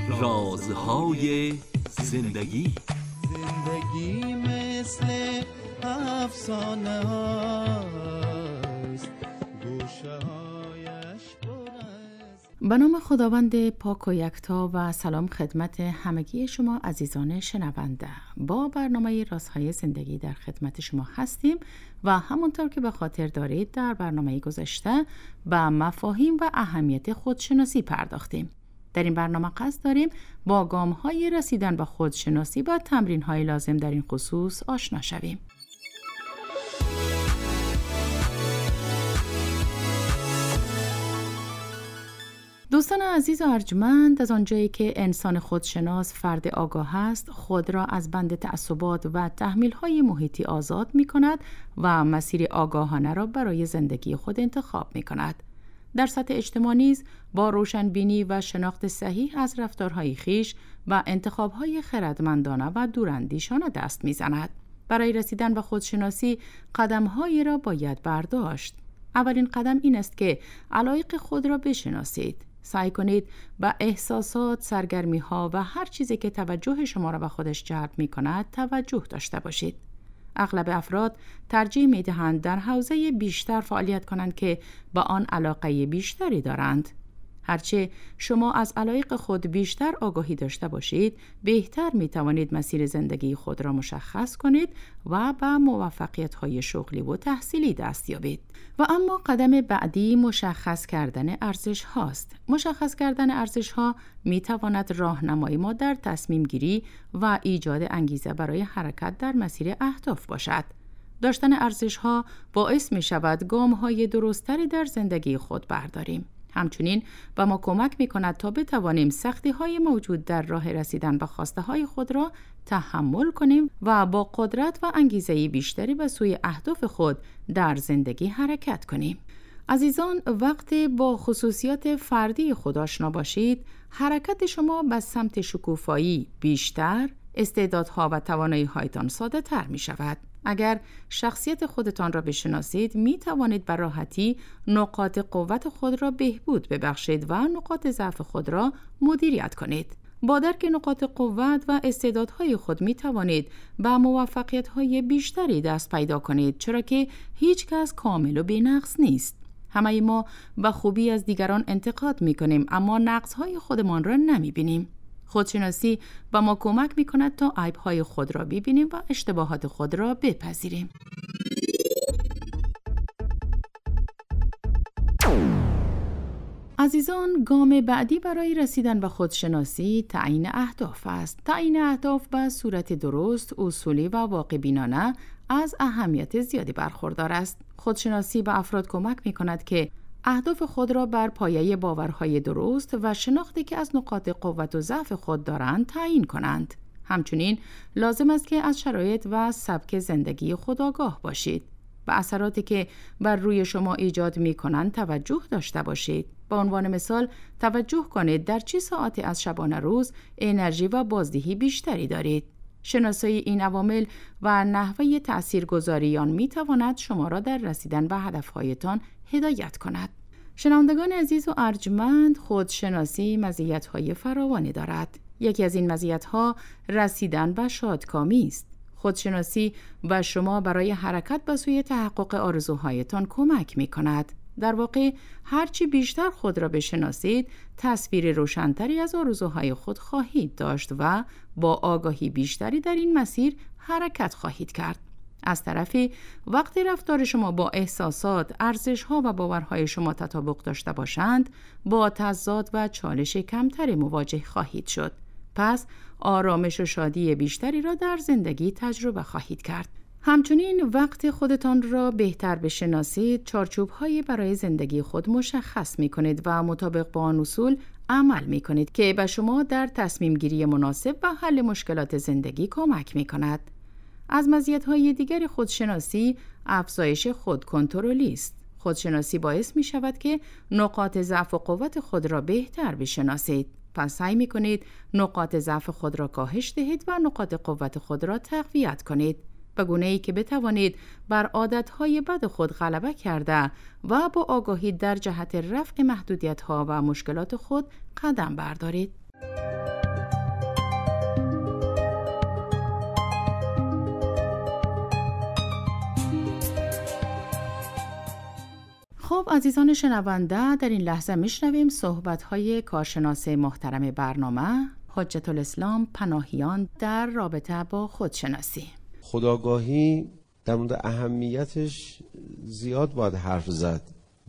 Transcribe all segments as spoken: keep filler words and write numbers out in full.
رازهای زندگی. زندگی مثل افسانه هاست، گوشه هایش پر از. به نام خداوند پاک و یکتا و سلام خدمت همگی شما عزیزان شنونده. با برنامه رازهای زندگی در خدمت شما هستیم و همونطور که به خاطر دارید در برنامه گذشته به مفاهیم و اهمیت خودشناسی پرداختیم. در این برنامه قصد داریم با گام‌های رسیدن به خودشناسی و تمرین‌های لازم در این خصوص آشنا شویم. دوستان عزیز و ارجمند، از آنجایی که انسان خودشناس فرد آگاه است، خود را از بند تعصبات و تحمیل‌های محیطی آزاد می‌کند و مسیر آگاهانه را برای زندگی خود انتخاب می‌کند. در سطح اجتماعی نیز با روشنبینی و شناخت صحیح از رفتارهای خویش و انتخاب‌های خردمندانه و دوراندیشانه دست می‌زند. برای رسیدن به خودشناسی قدم‌هایی را باید برداشت. اولین قدم این است که علایق خود را بشناسید. سعی کنید به احساسات، سرگرمی‌ها و هر چیزی که توجه شما را به خودش جلب می‌کند توجه داشته باشید. اغلب افراد ترجیح می‌دهند در حوزه بیشتر فعالیت کنند که با آن علاقه بیشتری دارند. هرچه شما از علایق خود بیشتر آگاهی داشته باشید، بهتر می‌توانید مسیر زندگی خود را مشخص کنید و به موفقیت‌های شغلی و تحصیلی دست یابید. و اما قدم بعدی مشخص کردن ارزش هاست. مشخص کردن ارزش ها می‌تواند راهنمای ما در تصمیم گیری و ایجاد انگیزه برای حرکت در مسیر اهداف باشد. داشتن ارزش ها باعث می شود گام های درستری در زندگی خود برداریم. همچنین به ما کمک می کند تا بتوانیم سختی های موجود در راه رسیدن به خواسته های خود را تحمل کنیم و با قدرت و انگیزه بیشتری به سوی اهداف خود در زندگی حرکت کنیم. عزیزان، وقتی با خصوصیات فردی خود آشنا باشید، حرکت شما به سمت شکوفایی بیشتر، استعدادها و توانایی‌هایتان ساده تر می شود. اگر شخصیت خودتان را بشناسید، می توانید به راحتی نقاط قوت خود را بهبود ببخشید و نقاط ضعف خود را مدیریت کنید. با درک نقاط قوت و استعدادهای خود می توانید به موفقیت‌های بیشتری دست پیدا کنید، چرا که هیچ کس کامل و بی‌نقص نیست. همه ما به خوبی از دیگران انتقاد می کنیم، اما نقص‌های خودمان را نمی بینیم. خودشناسی به ما کمک می کند تا عیب‌های خود را ببینیم و اشتباهات خود را بپذیریم. عزیزان، گام بعدی برای رسیدن به خودشناسی تعیین اهداف است. تعیین اهداف به صورت درست، اصولی و واقع بینانه از اهمیت زیادی برخوردار است. خودشناسی به افراد کمک می کند که اهداف خود را بر پایه باورهای درست و شناختی که از نقاط قوت و ضعف خود دارند تعیین کنند. همچنین لازم است که از شرایط و سبک زندگی خود آگاه باشید. به اثراتی که بر روی شما ایجاد می کنند توجه داشته باشید. به عنوان مثال، توجه کنید در چه ساعتی از شبانه روز انرژی و بازدهی بیشتری دارید. شناسایی این عوامل و نحوه تأثیرگذاری آن می تواند شما را در رسیدن به هدفهایتان هدایت کند. شنوندگان عزیز و ارجمند، خودشناسی مزیت‌های فراوانی دارد. یکی از این مزیت‌ها رسیدن به شادکامی است. خودشناسی و شما برای حرکت به سوی تحقق آرزوهایتان کمک می کند. در واقع هرچی بیشتر خود را بشناسید، تصویر روشن‌تری از آرزوهای خود خواهید داشت و با آگاهی بیشتری در این مسیر حرکت خواهید کرد. از طرفی وقتی رفتار شما با احساسات، ارزش‌ها و باورهای شما تطابق داشته باشند، با تضاد و چالش کمتری مواجه خواهید شد. پس آرامش و شادی بیشتری را در زندگی تجربه خواهید کرد. همچنین وقتی خودتان را بهتر بشناسید، چارچوب‌هایی برای زندگی خود مشخص می‌کنید و مطابق با آن اصول عمل می‌کنید که به شما در تصمیم گیری مناسب و حل مشکلات زندگی کمک می‌کند. از مزیت‌های دیگر خودشناسی افزایش خودکنترلی است. خودشناسی باعث می‌شود که نقاط ضعف و قوت خود را بهتر بشناسید. پس سعی می‌کنید نقاط ضعف خود را کاهش دهید و نقاط قوت خود را تقویت کنید، به گونه‌ای که بتوانید بر عادت‌های بد خود غلبه کرده و با آگاهی در جهت رفع محدودیت‌ها و مشکلات خود قدم بردارید. خب عزیزان شنونده، در این لحظه میشنویم صحبت‌های کارشناس محترم برنامه حجت الاسلام پناهیان در رابطه با خودشناسی. خودآگاهی در مورد اهمیتش زیاد باید حرف زد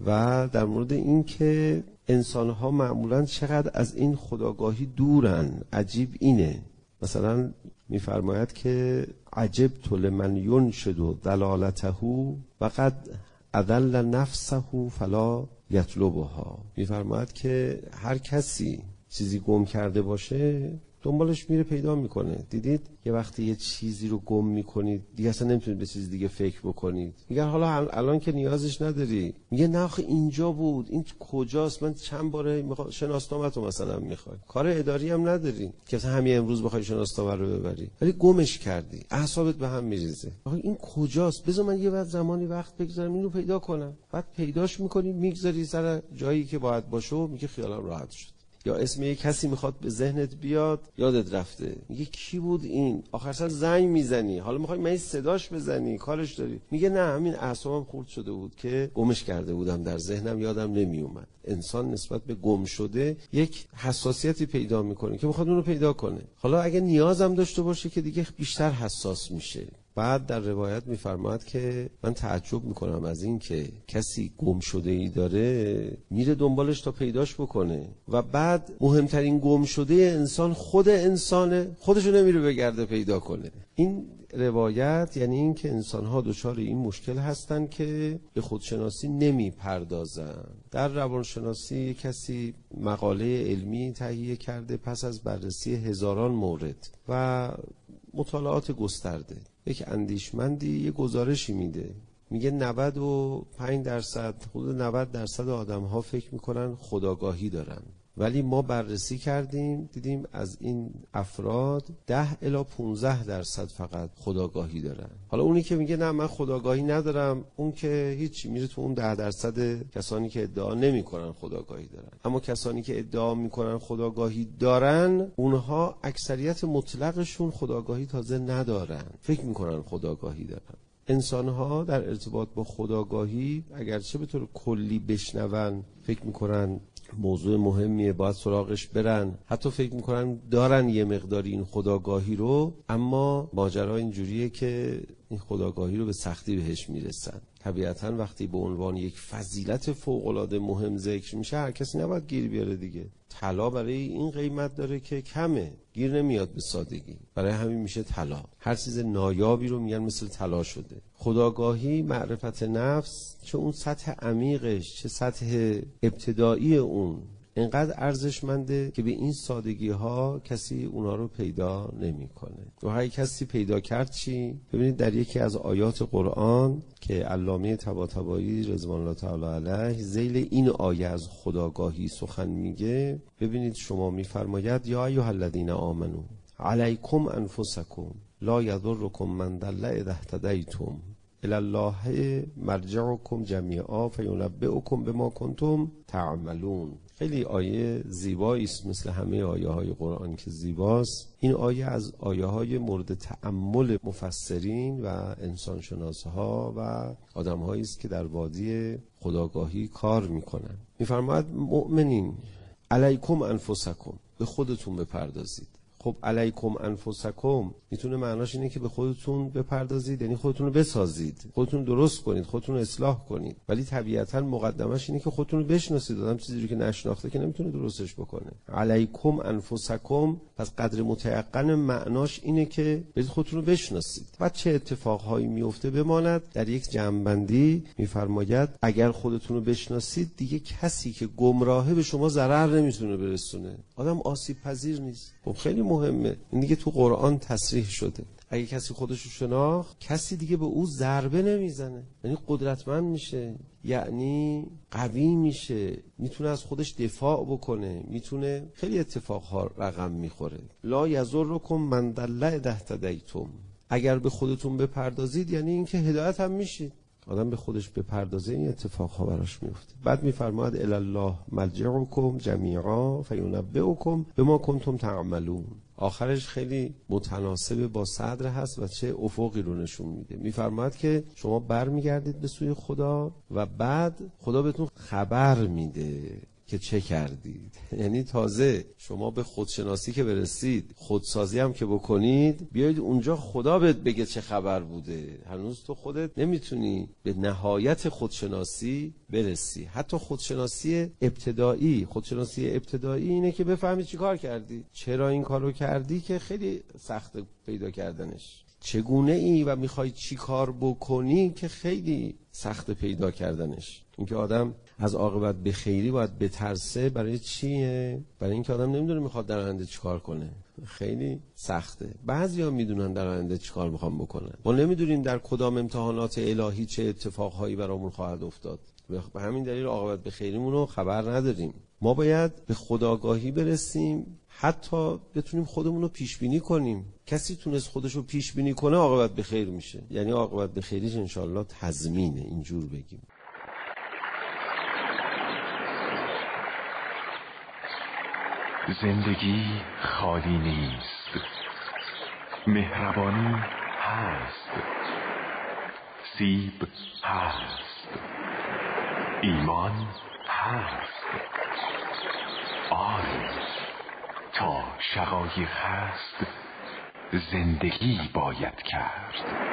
و در مورد این که انسان‌ها معمولاً چقدر از این خودآگاهی دورن. عجیب اینه، مثلا می‌فرماید که عجب لمن ینشد دلالته و قد اضل نفسه فلا یطلبها. می‌فرماید که هر کسی چیزی گم کرده باشه دنبالش میره پیدا میکنه. دیدید یه وقتی یه چیزی رو گم میکنید دیگه اصلا نمیتونید به چیز دیگه فکر بکنید. میگن حالا الان که نیازش نداری. میگه نه آخه اینجا بود، این کجاست، من چند باره میخوام شناسنامه‌تو مثلا میخوای، کار اداری هم نداری که مثلا همین امروز بخوای شناسنامه رو ببری، ولی گمش کردی، اعصابت به هم میریزه. آخه این کجاست، بذار من یه وقت زمانی وقت بگذارم اینو پیدا کنم. بعد پیداش میکنی، میگذاری سر جایی که باید باشه، میگه خیالم راحت شد. یا اسم یک کسی میخواد به ذهنت بیاد، یادت رفته، میگه کی بود این، آخر سر زنگ میزنی، حالا میخوای من صداش بزنی، کارش داری، میگه نه همین اعصابم خورد شده بود که گمش کرده بودم در ذهنم، یادم نمیومد. انسان نسبت به گم شده یک حساسیتی پیدا میکنه که میخواد اون رو پیدا کنه. حالا اگه نیازم داشته باشه که دیگه بیشتر حساس میشه. بعد در روایت میفرماید که من تعجب میکنم از این که کسی گم شده ای داره میره دنبالش تا پیداش بکنه و بعد مهمترین گم شده انسان خود انسانه، خودشو نمیره بگرده پیدا کنه. این روایت یعنی این که انسان‌ها دچار این مشکل هستن که به خودشناسی نمیپردازن. در روانشناسی کسی مقاله علمی تهیه کرده پس از بررسی هزاران مورد و مطالعات گسترده. یک اندیشمندی یه گزارشی میده، میگه نود و پنج درصد حدود نود درصد آدم‌ها فکر میکنن خودآگاهی دارن، ولی ما بررسی کردیم دیدیم از این افراد ده الی پانزده درصد فقط خودآگاهی دارن. حالا اونی که میگه نه من خودآگاهی ندارم، اون که هیچی، میره تو اون ده درصد کسانی که ادعا نمیکنن خودآگاهی دارن. اما کسانی که ادعا میکنن خودآگاهی دارن، اونها اکثریت مطلقشون خودآگاهی تازه ندارن، فکر میکنن خودآگاهی دارن. انسان‌ها در ارتباط با خودآگاهی اگرچه به طور کلی بشنون فکر میکنن موضوع مهمیه باید سراغش برن، حتی فکر میکنن دارن یه مقداری این خودآگاهی رو، اما ماجرا اینجوریه که این خودآگاهی رو به سختی بهش میرسن. طبیعتاً وقتی به عنوان یک فضیلت فوق‌العاده مهم ذکر میشه هر کسی نباید گیر بیاره دیگه. طلا برای این قیمت داره که کمه، گیر نمیاد به سادگی، برای همین میشه طلا. هر چیز نایابی رو میگن مثل طلا شده. خودآگاهی، معرفت نفس، چه اون سطح عمیقش چه سطح ابتدایی اون اینقدر ارزشمنده که به این سادگی ها کسی اونا رو پیدا نمیکنه. و هر کسی پیدا کرد چی؟ ببینید در یکی از آیات قرآن که علامه طباطبایی رضوان الله تعالی علیه ذیل این آیه از خودآگاهی سخن میگه، ببینید شما میفرماید یا ایها الذین آمنو علیکم انفسکم لا یضرکم من ضل اذا اهتدیتم الی الله مرجعکم جمیعا فینبئکم بما کنتم تعملون. خیلی آیه زیبایی است، مثل همه آیه های قرآن که زیباست. این آیه از آیه های مورد تأمل مفسرین و انسانشناس ها و آدم هایی است که در وادی خودآگاهی کار میکنن. میفرماید مؤمنین علیکم انفسکم، به خودتون بپردازید. خب علیکم انفسکم میتونه معناش اینه که به خودتون بپردازید، یعنی خودتون رو بسازید، خودتون درست کنید، خودتون رو اصلاح کنید. ولی طبیعتاً مقدمش اینه که خودتون رو بشناسید. آدم چیزی رو که نشناخته که نمیتونه درستش بکنه. علیکم انفسکم پس قدر متیقن معناش اینه که برید خودتون رو بشناسید. بعد چه اتفاقهایی میفته بماند در یک جمع‌بندی میفرماید اگر خودتون رو بشناسید دیگه کسی که گمراهه به شما ضرر نمیتونه برسونه. آدم آسیب پذیر نیست. خب خیلی مهمه این دیگه، تو قرآن تصریح شده. اگه کسی خودش رو شناخت کسی دیگه به او ضربه نمیزنه، یعنی قدرتمند میشه، یعنی قوی میشه، میتونه از خودش دفاع بکنه، میتونه خیلی اتفاقها رقم میخوره. لا یضرکم من ضل اذا اهتدیتم، اگر به خودتون بپردازید یعنی اینکه هدایت هم میشید. آدم به خودش بپردازه این اتفاقها براش میفته. بعد میفرماید الی الله ملجعکم جمیعا فینبئکم بما کنتم تعملون. آخرش خیلی متناسب با صدر هست و چه افقی رو نشون میده. میفرماید که شما برمیگردید به سوی خدا و بعد خدا بهتون خبر میده که چه کردید. یعنی تازه شما به خودشناسی که برسید، خودسازی هم که بکنید، بیایید اونجا خدا بهت بگه چه خبر بوده. هنوز تو خودت نمیتونی به نهایت خودشناسی برسی. حتی خودشناسی ابتدایی، خودشناسی ابتدایی اینه که بفهمی چی کار کردی، چرا این کارو کردی، که خیلی سخت پیدا کردنش. چگونه ای و میخوای چی کار بکنی که خیلی سخت پیدا کردنش. اینکه آدم از عاقبت به خیری باید بترسه، برای چیه؟ برای اینکه آدم نمیدونه میخواد در آینده چیکار کنه. خیلی سخته. بعضیا میدونن در آینده چیکار میخوان بکنن. ما نمیدونیم در کدام امتحانات الهی چه اتفاقهایی برامون خواهد افتاد. به همین دلیل عاقبت به خیریمون رو خبر نداریم. ما باید به خودآگاهی برسیم، حتی بتونیم خودمون رو پیش بینی کنیم. کسی تونست خودش رو پیش بینی کنه عاقبت به خیر میشه. یعنی عاقبت به خیریش انشالله تضمینه، اینجور بگیم. زندگی خالی نیست، مهربانی هست، سیب هست، ایمان هست. آری تا شقایق هست زندگی باید کرد.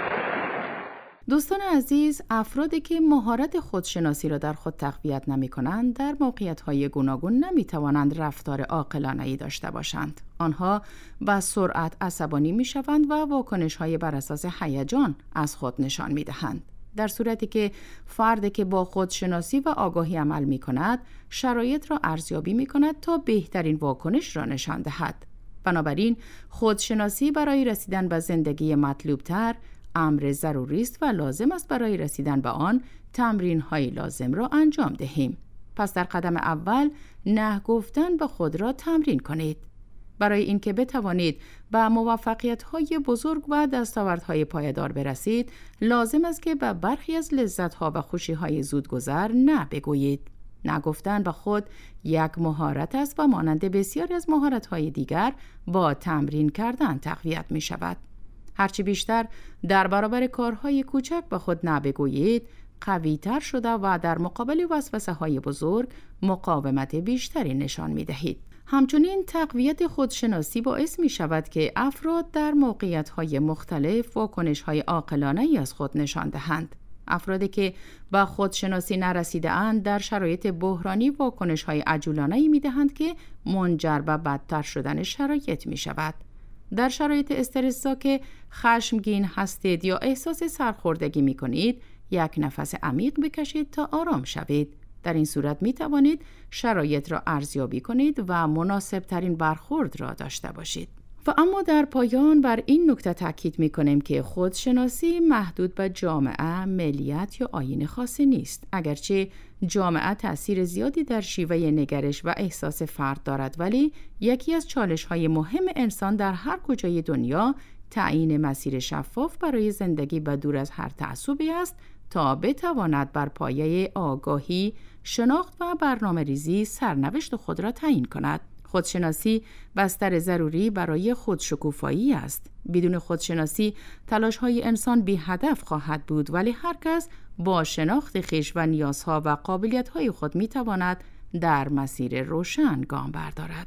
دوستان عزیز، افرادی که مهارت خودشناسی را در خود تقویت نمی کنند در موقعیت‌های گوناگون نمی توانند رفتار عاقلانه‌ای داشته باشند. آنها با سرعت عصبانی می شوند و واکنش‌های بر اساس هیجان از خود نشان می دهند. در صورتی که فردی که با خودشناسی و آگاهی عمل می کند، شرایط را ارزیابی می کند تا بهترین واکنش را نشان دهد. بنابراین خودشناسی برای رسیدن به زندگی مطلوب‌تر امر ضروری است و لازم است برای رسیدن به آن تمرین‌های لازم را انجام دهیم. پس در قدم اول نه گفتن به خود را تمرین کنید. برای اینکه بتوانید به موفقیت‌های بزرگ و دستاوردهای پایدار برسید، لازم است که به برخی از لذت‌ها و خوشی‌های زودگذر نه بگویید. نه گفتن به خود یک مهارت است و مانند بسیاری از مهارت‌های دیگر با تمرین کردن تقویت می‌شود. هرچی بیشتر در برابر کارهای کوچک به خود نه بگویید، قوی‌تر شده و در مقابل وسوسه‌های بزرگ مقاومت بیشتری نشان می‌دهید. همچنین تقویت خودشناسی باعث می شود که افراد در موقعیت‌های مختلف واکنش‌های عاقلانه‌ای از خود نشان دهند. افرادی که با خودشناسی نرسیده اند در شرایط بحرانی واکنش‌های عجولانه‌ای می‌دهند که منجر به بدتر شدن شرایط می‌شود. در شرایط استرس‌زا که خشمگین هستید یا احساس سرخوردگی می‌کنید، یک نفس عمیق بکشید تا آرام شوید. در این صورت می توانید شرایط را ارزیابی کنید و مناسب ترین برخورد را داشته باشید. و اما در پایان بر این نکته تاکید می کنیم که خودشناسی محدود به جامعه، ملیت یا آیین خاصی نیست. اگرچه جامعه تأثیر زیادی در شیوه نگرش و احساس فرد دارد، ولی یکی از چالش‌های مهم انسان در هر کجای دنیا تعیین مسیر شفاف برای زندگی به دور از هر تعصبی است تا بتواند بر پایه آگاهی، شناخت و برنامه ریزی سرنوشت خود را تعیین کند. خودشناسی بستر ضروری برای خودشکوفایی است. بدون خودشناسی تلاش‌های انسان بی هدف خواهد بود، ولی هر کس با شناخت خویش و نیازها و قابلیت‌های خود می‌تواند در مسیر روشن گام بردارد.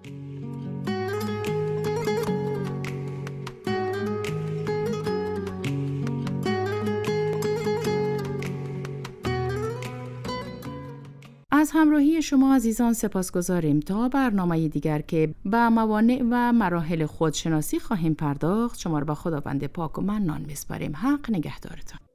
از همراهی شما عزیزان سپاسگزاریم. تا برنامه دیگر که به موانع و مراحل خودشناسی خواهیم پرداخت، شما را به خداوند پاک و منان می‌سپاریم. حق نگهدارتان.